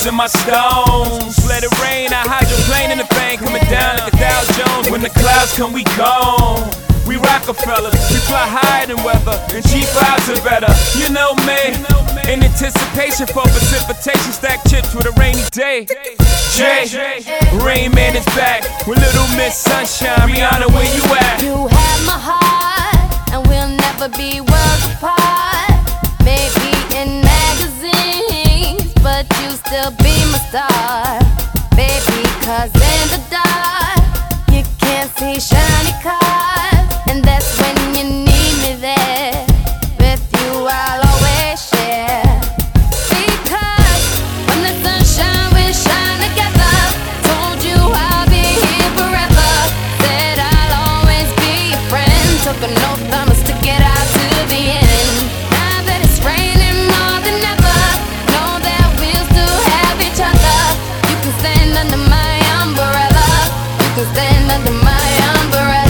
rose in my stones. Let it rain, I hydroplane in the bank, coming down like a Dow Jones. When the clouds come, we gone. We Rockefellers, we fly higher than weather, and cheap vibes are better. You know me, in anticipation for precipitation, stack chips with a rainy day. Jay, Rain Man is back with Little Miss Sunshine. Rihanna, where you at? You have my heart, and we'll never be worlds apart. Maybe in magazines, but you still be my star, baby. 'Cause in the dark, you can't see shiny cars. And that's when you need me there. With you I'll always share. Because when the sunshine we shine together. Told you I'll be here forever. Said I'll always be your friend. Took an oath I'ma stick it out to the end. Now that it's raining more than ever, know that we'll still have each other. You can stand under my umbrella. You can stand under my umbrella.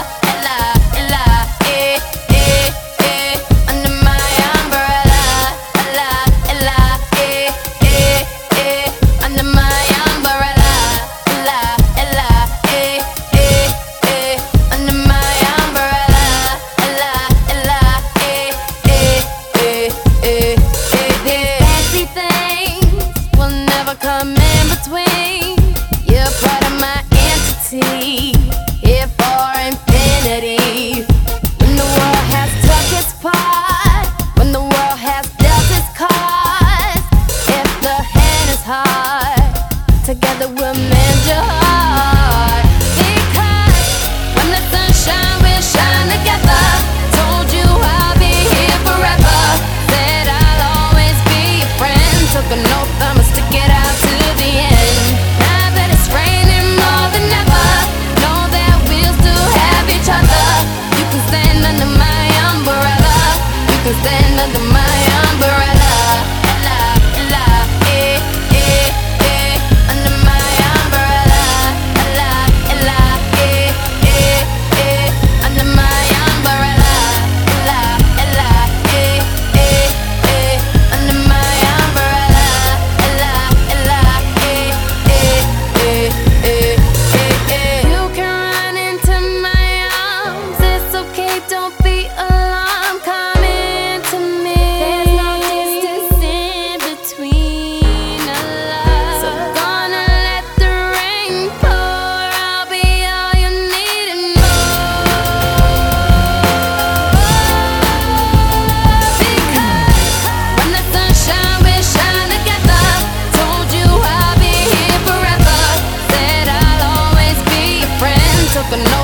Come in between. You're part of my entity, here for infinity. When the world has took its part, when the world has dealt its cards, if the hand is hard, together we'll mend your heart. Because when the sunshine will shine together. Told you I'll be here forever. Said I'll always be your friend. Took an oath I'ma stick it out to the end. Now that it's raining more than ever, know that we'll still have each other. You can stand under my umbrella. You can stand under my umbrella. Ella, ella, under my umbrella. Ella, ella, under my umbrella. Ella, ella, under my umbrella. You can run into my arms. It's okay, don't be alarmed. Come into me. There's no distance in between our love. So gonna let the rain pour. I'll be all you need and more. Because when the sunshine will shine together. Told you I'll be here forever. Said I'll always be your friend. Took an